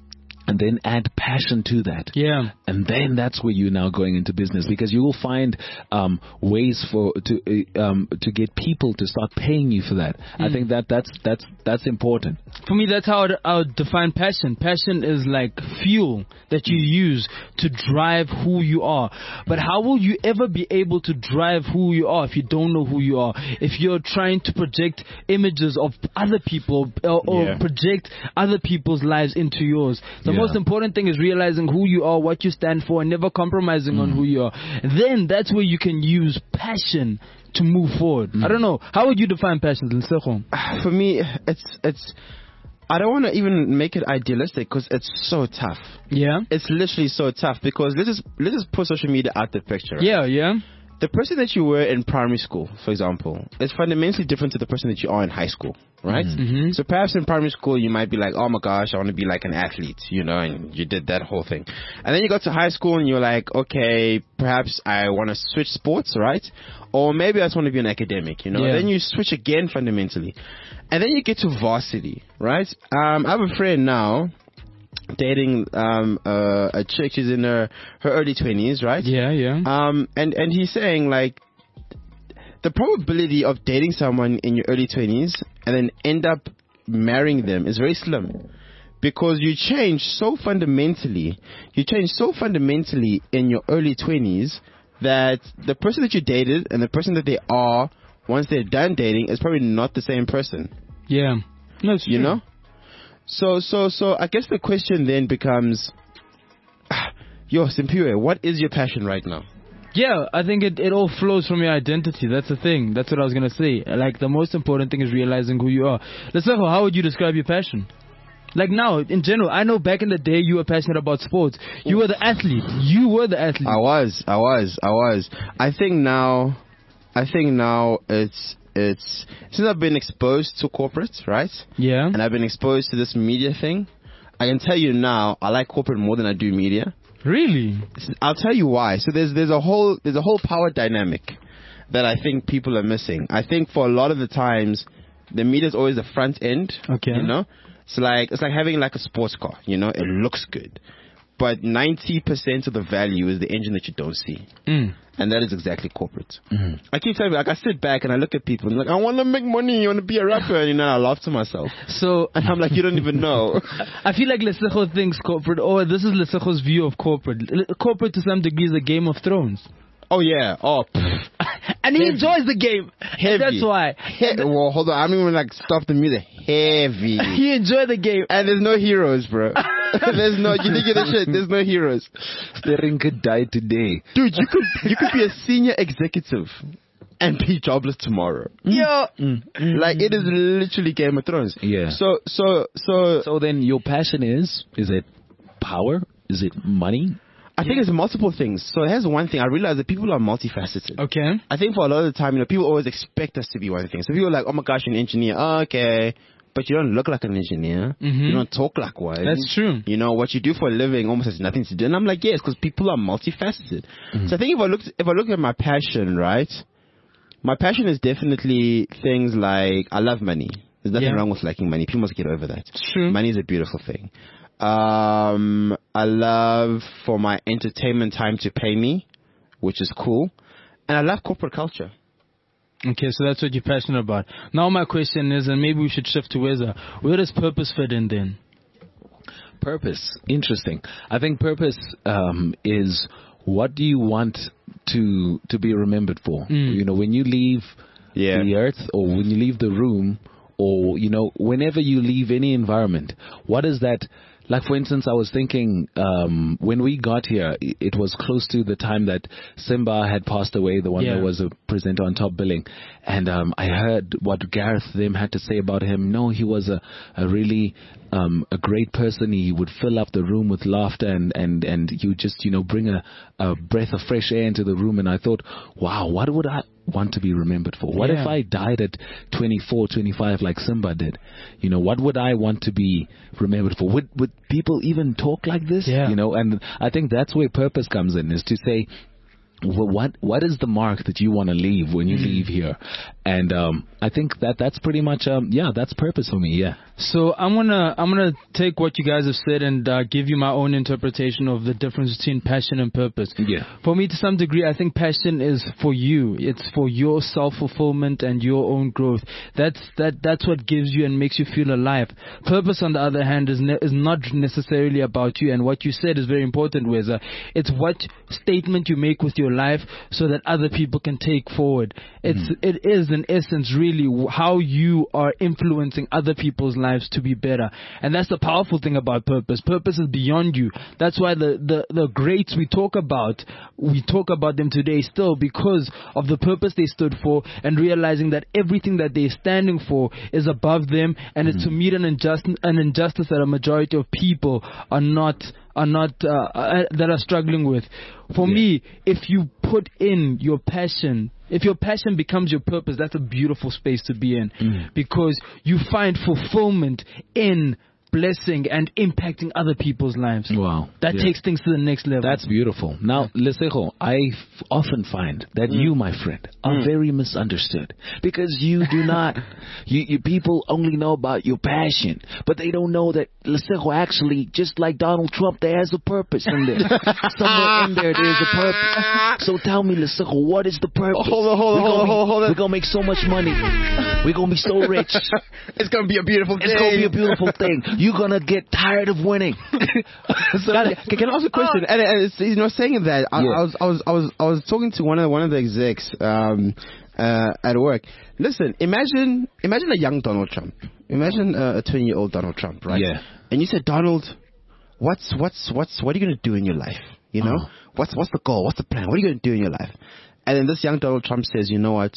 and then add passion to that. Yeah. And then that's where you're now going into business, because you will find um, ways for to uh, um, to get people to start paying you for that. Mm. I think that that's that's that's important. For me, that's how I would define passion. Passion is like fuel that you use to drive who you are. But how will you ever be able to drive who you are if you don't know who you are? If you're trying to project images of other people or, or Yeah. project other people's lives into yours. The Yeah. most important thing is realizing who you are, what you stand for, and never compromising mm. on who you are. Then that's where you can use passion to move forward. Mm. I don't know. How would you define passion, Lesego? For me, it's it's. I don't want to even make it idealistic because it's so tough. Yeah. It's literally so tough because let's just let's just put social media out the picture. Right? Yeah, yeah. The person that you were in primary school, for example, is fundamentally different to the person that you are in high school, right? Mm-hmm. So perhaps in primary school you might be like, oh my gosh, I want to be like an athlete, you know, and you did that whole thing. And then you got to high school and you're like, okay, perhaps I want to switch sports, right? Or maybe I just want to be an academic, you know. Yeah. Then you switch again fundamentally. And then you get to varsity, right? Um, I have a friend now dating um uh, a chick. She's in her her early twenties, right? Yeah, yeah. Um, and and he's saying like the probability of dating someone in your early twenties and then end up marrying them is very slim, because you change so fundamentally. You change so fundamentally in your early twenties that the person that you dated and the person that they are once they're done dating is probably not the same person. Yeah. No, it's You true. know? So, so, so I guess the question then becomes, yo, Simpiwe, what is your passion right now? Yeah, I think it, it all flows from your identity. That's the thing. That's what I was going to say. Like, the most important thing is realizing who you are. Lesego, how would you describe your passion? Like now, in general, I know back in the day you were passionate about sports. You were the athlete. You were the athlete. I was, I was, I was. I think now, I think now it's, it's, since I've been exposed to corporate, right? Yeah. And I've been exposed to this media thing, I can tell you now, I like corporate more than I do media. Really? I'll tell you why. So there's there's a whole there's a whole power dynamic that I think people are missing. I think for a lot of the times, the media is always the front end. Okay. You know, it's like it's like having like a sports car. You know, it looks good, but ninety percent of the value is the engine that you don't see. Mm. And that is exactly corporate. Mm-hmm. I keep telling you, like I sit back and I look at people and I'm like, I want to make money, I want to be a rapper, and you know, I laugh to myself. So And I'm like, you don't even know. I feel like Lesego thinks corporate, or this is Lesego's view of corporate. L- Corporate to some degree is a Game of Thrones. Oh yeah, oh. pff. And he Heavy. enjoys the game. Heavy. That's why. He- well, hold on, I don't even like stop the music. Heavy. He enjoyed the game. And there's no heroes, bro. There's no, you think of the shit, there's no heroes. Sterinka died today. Dude, you could, you could be a senior executive and be jobless tomorrow. Yeah. Like, it is literally Game of Thrones. Yeah. So, so, so, So then your passion is, is it power? Is it money? I think it's multiple things. So here's one thing. I realize that people are multifaceted. Okay. I think for a lot of the time, you know, people always expect us to be one thing. So people are like, oh my gosh, you're an engineer. Oh, okay. But you don't look like an engineer. Mm-hmm. You don't talk like one. That's true. You know, what you do for a living almost has nothing to do. And I'm like, yes, because people are multifaceted. Mm-hmm. So I think if I look, if I look at my passion, right? My passion is definitely things like, I love money. There's nothing Yeah. wrong with liking money. People must get over that. It's true. Money is a beautiful thing. Um, I love for my entertainment time to pay me, which is cool. And I love corporate culture. Okay, so that's what you're passionate about. Now my question is, and maybe we should shift to Weza. Where does purpose fit in then? Purpose. Interesting. I think purpose um, is what do you want to to be remembered for? Mm. You know, when you leave Yeah. the earth, or when you leave the room, or, you know, whenever you leave any environment, what is that? Like, for instance, I was thinking um, when we got here, i- it was close to the time that Simba had passed away, the one Yeah. that was a presenter on Top Billing. And um, I heard what Gareth them had to say about him. No, he was a, a really um, a great person. He would fill up the room with laughter, and, and, and you just, you know, bring a, a breath of fresh air into the room. And I thought, wow, what would I want to be remembered for? What Yeah. if I died at twenty-four, twenty-five like Simba did? You know, what would I want to be remembered for? Would would people even talk like this? Yeah. You know, and I think that's where purpose comes in, is to say, well, what what is the mark that you want to leave when you mm. leave here? And um, I think that that's pretty much um, yeah, that's purpose for me. Yeah. So I'm gonna I'm gonna take what you guys have said and uh, give you my own interpretation of the difference between passion and purpose. Yeah. For me, to some degree, I think passion is for you. It's for your self fulfillment and your own growth. That's that that's what gives you and makes you feel alive. Purpose, on the other hand, is ne- is not necessarily about you. And what you said is very important, Weza. It's what statement you make with your life so that other people can take forward. It's mm. it is in essence really how you are influencing other people's lives to be better. And that's the powerful thing about purpose. Purpose is beyond you. That's why the, the, the greats we talk about, we talk about them today still because of the purpose they stood for and realizing that everything that they're standing for is above them and mm-hmm. it's to meet an, injust- an injustice that a majority of people are not are not uh, uh, that are struggling with. For yeah. me, if you put in your passion, if your passion becomes your purpose, that's a beautiful space to be in mm. because you find fulfillment in blessing and impacting other people's lives. Wow. That yeah. takes things to the next level. That's beautiful. Now, Lesego, I f- often find that mm. you, my friend, are mm. very misunderstood because you do not, you, you people only know about your passion, but they don't know that Lesego actually, just like Donald Trump, there has a purpose in there. Somewhere in there, there's a purpose. So tell me, Lesego, what is the purpose? Oh, hold on, hold on, hold on, hold on. We're going to make so much money. We're going to be so rich. It's going to be a beautiful thing. It's going to be a beautiful thing. You're going to get tired of winning. So, can, can I ask a question? And, and it's, you know, saying that, I, yeah. I was I was I was I was talking to one of one of the execs um, uh, at work. Listen, imagine imagine a young Donald Trump. Imagine uh, a twenty year old Donald Trump, right? Yeah. And you said, Donald, what's what's what's what are you going to do in your life? You know, oh. what's what's the goal? What's the plan? What are you going to do in your life? And then this young Donald Trump says, you know what?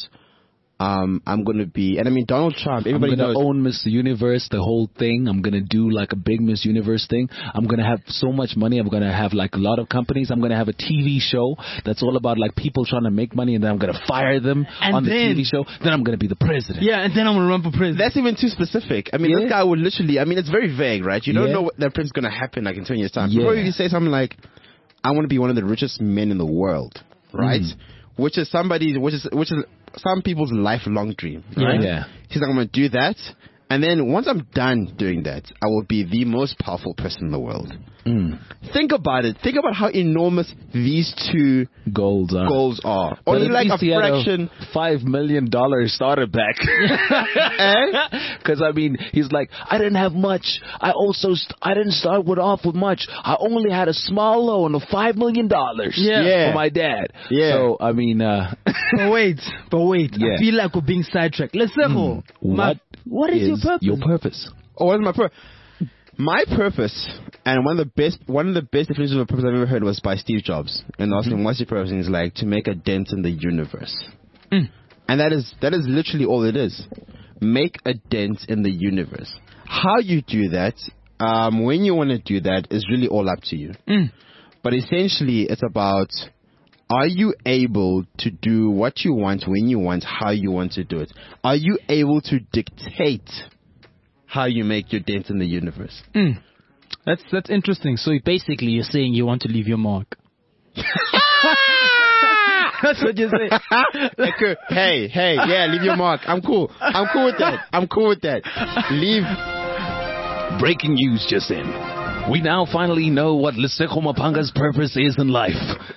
Um, I'm going to be, and I mean, Donald Trump, everybody I'm knows. I'm going to own Miss Universe, the whole thing. I'm going to do like a big Miss Universe thing. I'm going to have so much money. I'm going to have like a lot of companies. I'm going to have a T V show that's all about like people trying to make money, and then I'm going to fire them and on then, the T V show. Then I'm going to be the president. Yeah, and then I'm going to run for president. That's even too specific. I mean, yeah. this guy would literally, I mean, it's very vague, right? You don't yeah. know what that is going to happen like in twenty years' time. Yeah. Before you say something like, I want to be one of the richest men in the world, right? Mm. Which is somebody, which is, which is some people's lifelong dream, right? Yeah. He's like, I'm going to do that. And then once I'm done doing that, I will be the most powerful person in the world. Mm. Think about it. Think about how enormous these two goals are. Goals are. Only like a fraction. A five million dollars starter pack. Because eh? I mean, he's like, I didn't have much. I also st- I didn't start with off with much. I only had a small loan of five million dollars. Yeah. yeah. For my dad. Yeah. So I mean, uh, but wait, but wait. Yeah. I feel like we're being sidetracked. Let's mm. What? What is, is your purpose? Your purpose. Oh, what is my purpose? My purpose, and one of the best, one of the best definitions of a purpose I've ever heard was by Steve Jobs. And asking mm-hmm. what's your purpose, and he's like, to make a dent in the universe. Mm. And that is that is literally all it is. Make a dent in the universe. How you do that, um, when you want to do that, is really all up to you. Mm. But essentially, it's about, are you able to do what you want, when you want, how you want to do it? Are you able to dictate how you make your dent in the universe? Mm. That's that's interesting. So basically, you're saying you want to leave your mark. That's what you say. Hey, hey, yeah, leave your mark. I'm cool. I'm cool with that. I'm cool with that. Leave. Breaking news just in. We now finally know what Lesego Mapanga's purpose is in life.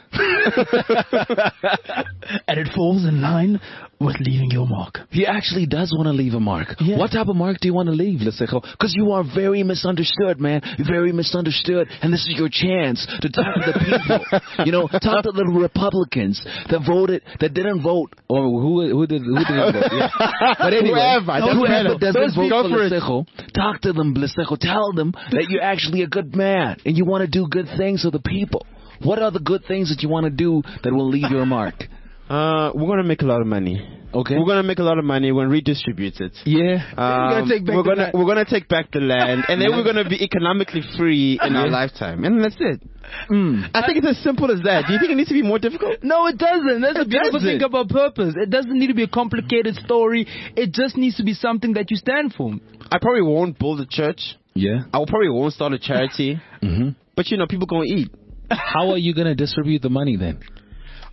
And it falls in line with leaving your mark. He actually does want to leave a mark. Yeah. What type of mark do you want to leave, Lesego? Because you are very misunderstood, man. You're very misunderstood. And this is your chance to talk to the people. You know, talk to the Republicans that voted, that didn't vote. Or who, who, did, who didn't vote. Yeah. But anyway, whoever, whoever doesn't Those vote for for Lesego, talk to them, Lesego. Tell them that you're actually a good man and you want to do good things for the people. What are the good things that you want to do that will leave your mark? Uh, we're going to make a lot of money. Okay. We're going to make a lot of money. We're going to redistribute it. Yeah. Um, we're going to we're going to take back the land, and then we're going to be economically free in our lifetime, and that's it. Mm. I think it's as simple as that. Do you think it needs to be more difficult? No, it doesn't. That's it a beautiful doesn't. thing about purpose. It doesn't need to be a complicated story. It just needs to be something that you stand for. I probably won't build a church. Yeah. I probably won't start a charity. Mm-hmm. But you know, people going to eat. How are you going to distribute the money then?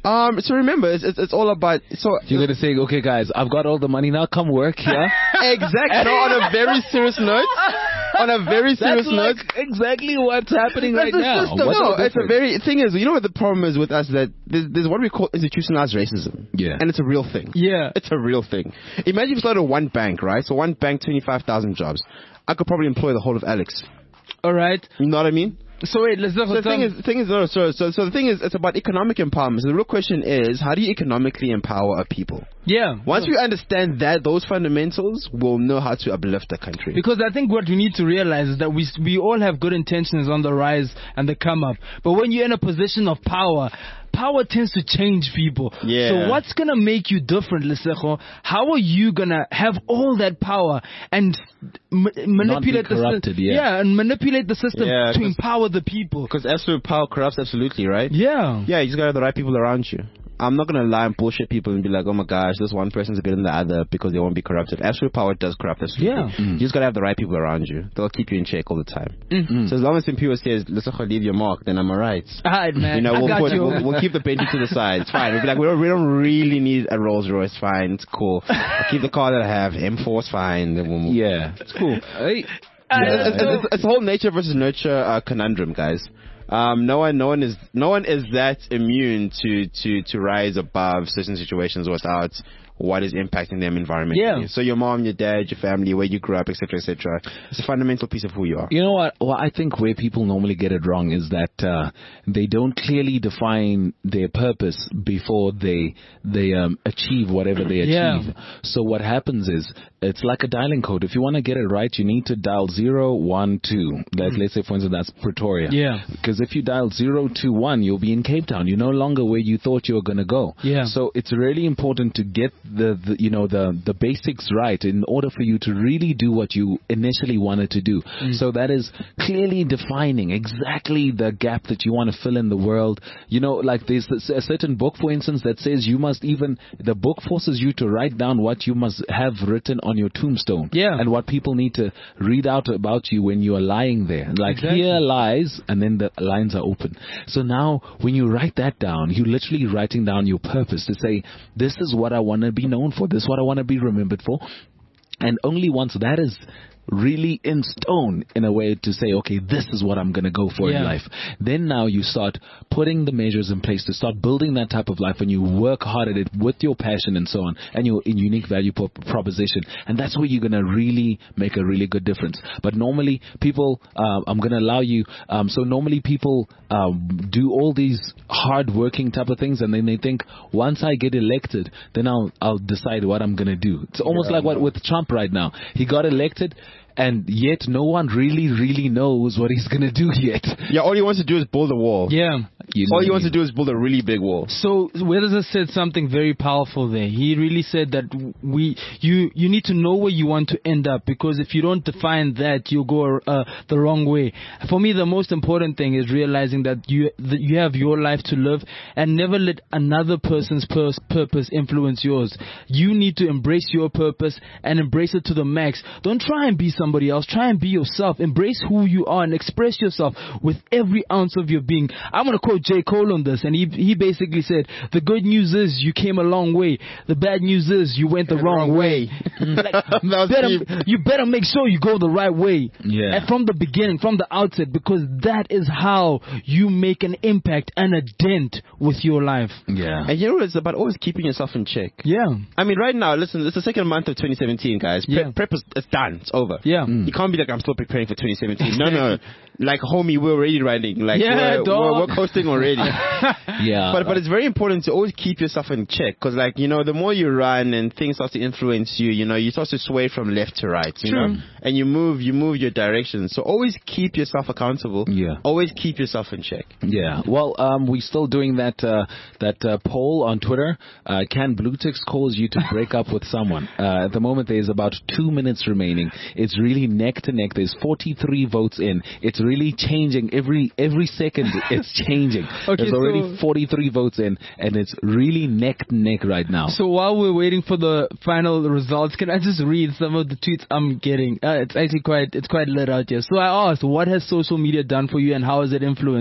Um, so remember, it's, it's, it's all about, so. You're going to say, okay, guys, I've got all the money now. Come work here. Exactly. No, on a very serious note. On a very serious That's note. like exactly what's happening That's right the now. system. What's No, the it's a difference? very thing is, you know what the problem is with us, that there's, there's what we call institutionalized racism. Yeah. And it's a real thing. Yeah. It's a real thing. Imagine if you started one bank, right? So one bank, twenty-five thousand jobs. I could probably employ the whole of Alex. All right. You know what I mean? So wait, let's So the thing is, the thing is, no, so, so, so the thing is, it's about economic empowerment. So the real question is, how do you economically empower a people? yeah. Once we understand that, those fundamentals, we'll know how to uplift the country. Because I think what we need to realize is that we we all have good intentions on the rise and the come up. But when you're in a position of power, power tends to change people. Yeah. So what's going to make you different, Lesego? How are you going to have all that power and m- manipulate the corrupted, system? yeah. and manipulate the system Yeah, to 'cause- empower the people. Because absolute power corrupts absolutely, right? Yeah. Yeah, you just gotta have the right people around you. I'm not gonna lie and bullshit people and be like, oh my gosh, this one person's better than the other because they won't be corrupted. Absolute power does corrupt absolutely. Yeah. You just gotta have the right people around you. They'll keep you in check all the time. Mm. So as long as Imperial says, let's not leave your mark, then I'm alright. All right, man. You know, I we'll, got put, you. we'll, we'll keep the Bentley to the side. It's fine. We'll be like, we don't, we don't really need a Rolls Royce. Fine, it's cool. I'll keep the car that I have. M four is fine. Then we'll move. Yeah. It's cool. Hey, Uh, It's, it's, so- it's, it's a whole nature versus nurture uh, conundrum, guys. Um, no one, no one is, no one is that immune to, to, to rise above certain situations without what is impacting them environmentally. Yeah. So your mom, your dad, your family, where you grew up, et cetera, et cetera. It's a fundamental piece of who you are. You know what? Well, I think where people normally get it wrong is that uh, they don't clearly define their purpose before they they um, achieve whatever they Yeah. achieve. So what happens is it's like a dialing code. If you want to get it right, you need to dial zero one two. Like let's say, for instance, that's Pretoria. Yeah. Because if you dial zero two one, you'll be in Cape Town. You're no longer where you thought you were going to go. Yeah. So it's really important to get the, the you know the the basics right in order for you to really do what you initially wanted to do. Mm. So that is clearly defining exactly the gap that you want to fill in the world. You know, like there's a certain book, for instance, that says you must even the book forces you to write down what you must have written on your tombstone. Yeah. And what people need to read out about you when you are lying there. Like Exactly. here lies, and then the lines are open. So now when you write that down, you're literally writing down your purpose to say, this is what I want to be known for. This is what I want to be remembered for. And only once that is really in stone in a way to say, okay, this is what I'm going to go for Yeah. in life. Then now you start putting the measures in place to start building that type of life, and you work hard at it with your passion and so on, and your unique value pro- proposition. And that's where you're going to really make a really good difference. But normally people, uh, I'm going to allow you, um, so normally people um, do all these hard working type of things, and then they think, once I get elected, then I'll, I'll decide what I'm going to do. It's almost Yeah, like what with Trump right now. He got elected, and yet no one really, really knows what he's going to do yet. Yeah, all he wants to do is build a wall. Yeah. You All know, he wants to do is build a really big wall. So Weathers said something very powerful there. He really said that we, you, you need to know where you want to end up, because if you don't define that, you'll go uh, the wrong way. For me, the most important thing is realizing that you that you have your life to live, and never let another person's pers- purpose influence yours. You need to embrace your purpose and embrace it to the max. Don't try and be somebody else. Try and be yourself. Embrace who you are and express yourself with every ounce of your being. I'm going to quote J. Cole on this, and he he basically said, the good news is you came a long way. The bad news is you went the wrong way. Like, That was better, deep. you better make sure you go the right way. Yeah. And from the beginning, from the outset, because that is how you make an impact and a dent with your life. Yeah. And you know what? It's about always keeping yourself in check. Yeah. I mean, right now, listen, it's the second month of twenty seventeen, guys. Prep, Yeah. prep is it's done. It's over. Yeah. You can't be like, I'm still preparing for twenty seventeen. No, no. Like, homie, we're already riding. Like, Yeah, we're, dog. we're, we're coasting already. Yeah. But but it's very important to always keep yourself in check, because like, you know, the more you run and things start to influence you, you know, you start to sway from left to right, you True. know, and you move you move your direction. So always keep yourself accountable. Yeah. Always keep yourself in check. Yeah. Well, um, we're still doing that uh, that uh, poll on Twitter. Uh, can Bluetix cause you to break up with someone? Uh, at the moment, there's about two minutes remaining. It's really neck to neck. There's forty-three votes in. It's really changing every every second. It's changing. Okay, there's already so- forty-three votes in, and it's really neck to neck right now. So while we're waiting for the final results, can I just read some of the tweets I'm getting? Uh, it's actually quite it's quite lit out here. So I asked, what has social media done for you and how has it influenced you?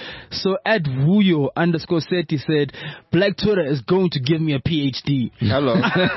So at Wuyo underscore Seti said, Black Twitter is going to give me a P H D. Hello.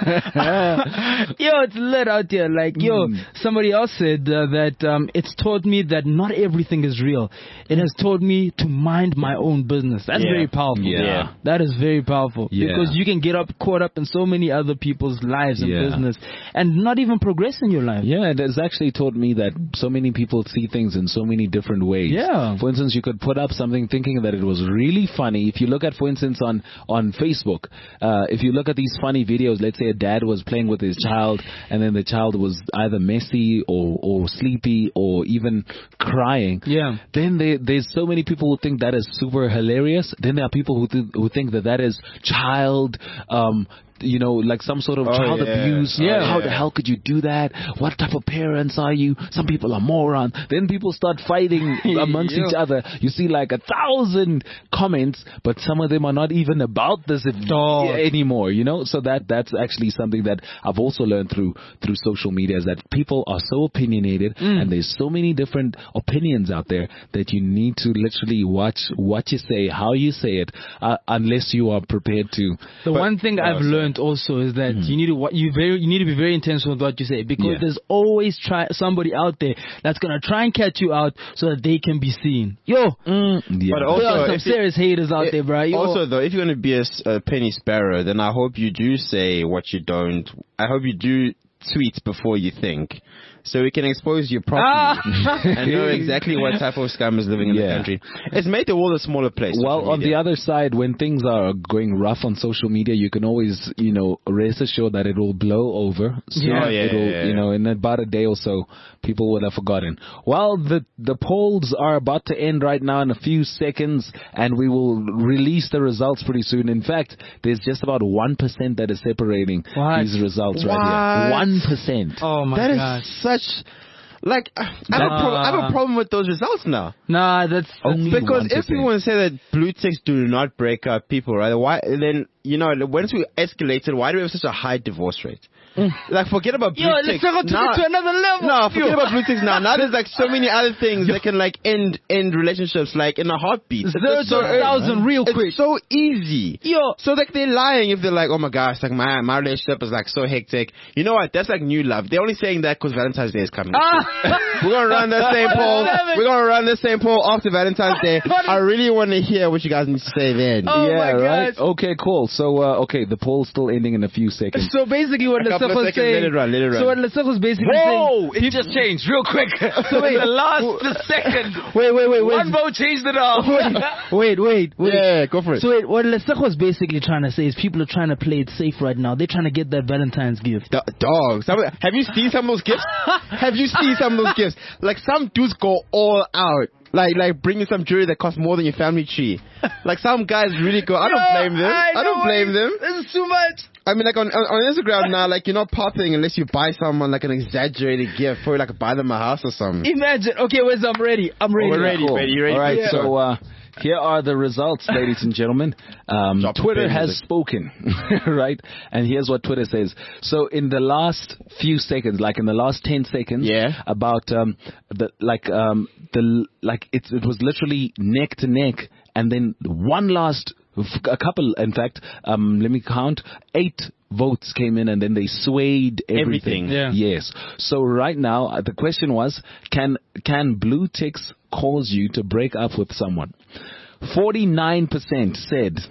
Yo, it's lit out here. Like, yo, Mm. somebody else said uh, that um, it's taught me that not everything is real. It has taught me to mind my own business. That's Yeah. very powerful. Yeah. Yeah. That is very powerful. Yeah. Because you can get up caught up in so many other people's lives and Yeah. business and not even progress in your life. Yeah, it has actually taught me that so many people see things in so many different ways. Yeah. For instance, you could put up something thinking that it was really funny. If you look at, for instance, on, on Facebook, uh, if you look at these funny videos, let's say a dad was playing with his child and then the child was either messy or, or sleepy or even crying. Yeah. Then there, there's so many people who think that is super hilarious. Then there are people who, th- who think that that is child, um, you know, like some sort of Oh, child yeah. abuse. Yeah. How Yeah. the hell could you do that? What type of parents are you? Some people are morons. Then people start fighting amongst Yeah. each other. You see like a thousand comments, but some of them are not even about this Dog. anymore, you know? So that, that's actually something that I've also learned through, through social media is that people are so opinionated and there's so many different opinions out there that you need to literally watch what you say, how you say it, uh, unless you are prepared to. The But- one thing I've oh, sorry. learned also is that you need to wa- you very you need to be very intentional with what you say because Yeah. there's always try somebody out there that's gonna try and catch you out so that they can be seen. Yo, Yeah. But there also, are some if you- serious haters out Eh, there, bro. Yo. Also, though, if you're going to be a, s- a penny sparrow, then I hope you do say what you don't. I hope you do tweet before you think, so we can expose you properly and know exactly what type of scum is living in the Yeah. country. It's made the world a smaller place. Well, social on the media. other side, when things are going rough on social media, you can always, you know, rest assured that it will blow over. So Yeah. Oh, yeah, it'll, yeah, yeah, you yeah. know, in about a day or so, people would have forgotten. Well, the the polls are about to end right now in a few seconds, and we will release the results pretty soon. In fact, there's just about one percent that is separating What? these results right What? here. One percent. oh my That is god. such. Like, I have, a pro- I have a problem with those results now. Nah, that's Only Because one if percent. people say that blue ticks do not break up people, right? Why then? You know, once we escalated, why do we have such a high divorce rate? Like, forget about blue yo, let's ticks. take it to, Now- to another level. No, forget Yo. about blue ticks now. Now there's like so many other things that can like end end relationships like in a heartbeat. It's Zero so- to a thousand real it's quick. so easy. Yo. So like they're lying if they're like, oh my gosh, like my my relationship is like so hectic. You know what? That's like new love. They're only saying that because Valentine's Day is coming. Ah. We're gonna run that same poll. Damn it. We're gonna run the same poll after Valentine's Day. I really want to hear what you guys need to say then. Oh yeah, my right. God. Okay, cool. So, uh, okay, the poll's still ending in a few seconds. So basically, what A couple Lesotho of was seconds, saying. let it run, let it run. So what Lesotho was basically Whoa! saying. It just changed real quick. So wait, the last the second. Wait, wait, wait, wait. One vote changed it all. Wait, wait, wait. Yeah, go for it. So wait, what Lesotho was basically trying to say is people are trying to play it safe right now. They're trying to get that Valentine's gift. Do- dogs. Some- Have you seen some of those gifts? Have you seen some of those gifts? Like some dudes go all out. Like, like bringing some jewelry that costs more than your family tree. Like some guys really go. I don't blame them. I, don't blame them. This is too much. I mean, like on, on on Instagram now, like you're not popping unless you buy someone like an exaggerated gift, probably like buy them a house or something. Imagine. Okay, where's I'm ready. I'm ready. We're ready, Cool. ready, ready. All right, Yeah. so uh, here are the results, ladies and gentlemen. Um, Drop the Twitter pen has music. spoken, right? And here's what Twitter says. So in the last few seconds, like in the last ten seconds, Yeah. about um, the like um, the like it's it was literally neck to neck, and then one last. A couple, in fact, um, let me count. Eight votes came in, and then they swayed everything. Everything. Yeah. Yes. So right now, uh, the question was, can can blue ticks cause you to break up with someone? Forty-nine percent said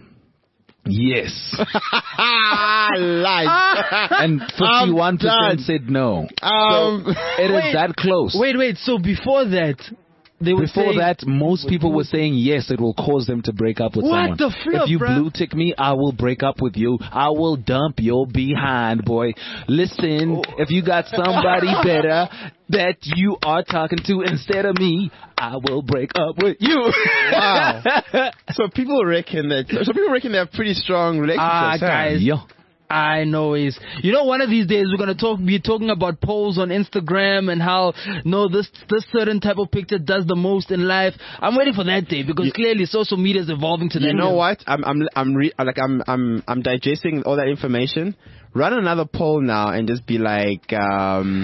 yes, Lies. and fifty-one done. percent said no. um, It is Wait. that close. Wait, wait. So before that, they were Before saying, that, most people were saying yes, it will cause them to break up with What someone. the flip, if you bruh? blue tick me, I will break up with you. I will dump your behind, boy. Listen, if you got somebody better that you are talking to instead of me, I will break up with you. wow. So people reckon that. So people reckon they have pretty strong relationships. Ah, huh? guys. Yeah. I know is you know one of these days we're gonna talk be talking about polls on Instagram and how no this this certain type of picture does the most in life. I'm waiting for that day because You- clearly social media is evolving to that. You know level. what? I'm I'm I'm re- like I'm I'm I'm digesting all that information. Run another poll now and just be like, um,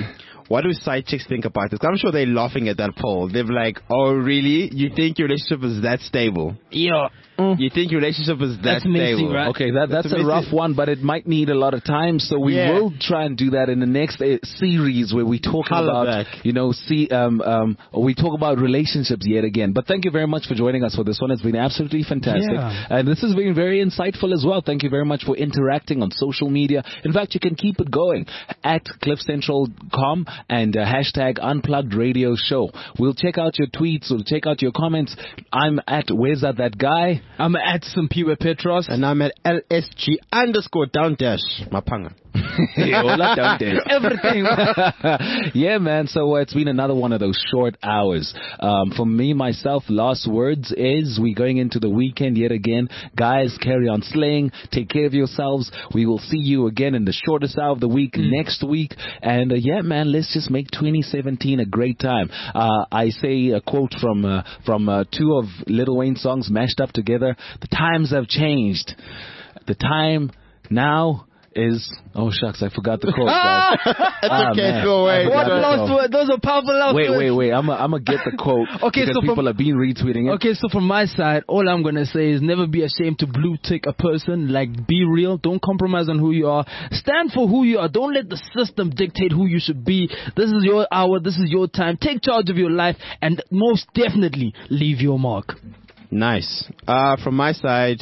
what do side chicks think about this? I'm sure they're laughing at that poll. They're like, oh, really? You think your relationship is that stable? Yeah. You think your relationship is that That's messy, stable? right? Okay, that, that's, That's a amazing. rough one, but it might need a lot of time. So we Yeah. will try and do that in the next uh, series where we talk Holla about, back. you know, see, um, um, we talk about relationships yet again. But thank you very much for joining us for this one. It's been absolutely fantastic, Yeah. and this has been very insightful as well. Thank you very much for interacting on social media. In fact, you can keep it going at cliff central dot com and uh, hashtag Unplugged Radio Show. We'll check out your tweets. We'll check out your comments. I'm at Where's That That Guy. I'm at some Piwe Petros. And I'm at L S G underscore down dash Mapanga. Yeah, hola, down there. Everything. Yeah, man. So uh, it's been another one of those short hours. Um, for me, myself, last words is we're going into the weekend yet again. Guys, carry on slaying. Take care of yourselves. We will see you again in the shortest hour of the week Mm. next week. And uh, yeah, man, let's just make twenty seventeen a great time. Uh, I say a quote from uh, from uh, two of Lil Wayne's songs mashed up together. The times have changed. The time now is, oh shucks, I forgot the quote, guys. It's Ah, okay, man. go away. I What forgot the last quote. word? Those are powerful last Wait, words. wait, wait. I'm I'm gonna get the quote. Okay, because so from- people have been retweeting it. Okay, so from my side, all I'm gonna say is never be ashamed to blue tick a person. Like, be real. Don't compromise on who you are. Stand for who you are. Don't let the system dictate who you should be. This is your hour. This is your time. Take charge of your life, and most definitely leave your mark. Nice. Uh, from my side,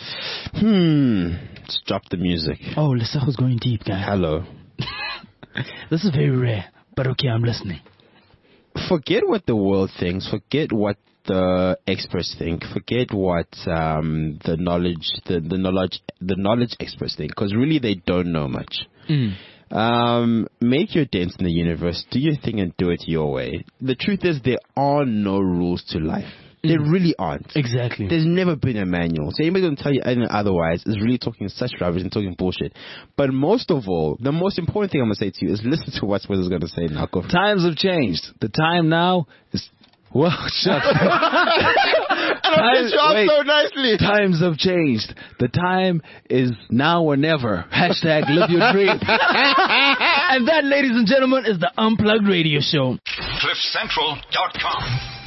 hmm, let's drop the music. Oh, Lesego's going deep, guys. Hello. This is very rare, but okay, I'm listening. Forget what the world thinks. Forget what the experts think. Forget what um, the knowledge, the, the knowledge, the knowledge experts think. Because really, they don't know much. Mm. Um, make your dents in the universe. Do your thing and do it your way. The truth is, there are no rules to life. There really aren't. Exactly. There's never been a manual. So anybody going to tell you anything otherwise is really talking such rubbish and talking bullshit. But most of all, the most important thing I'm going to say to you is listen to what Swizz is going to say now. Go for it. Times have changed. The time now is, well, shucks. Times, wait. so nicely. Times have changed. The time is now or never. Hashtag live your dream. And that, ladies and gentlemen, is the Unplugged Radio Show. cliff central dot com.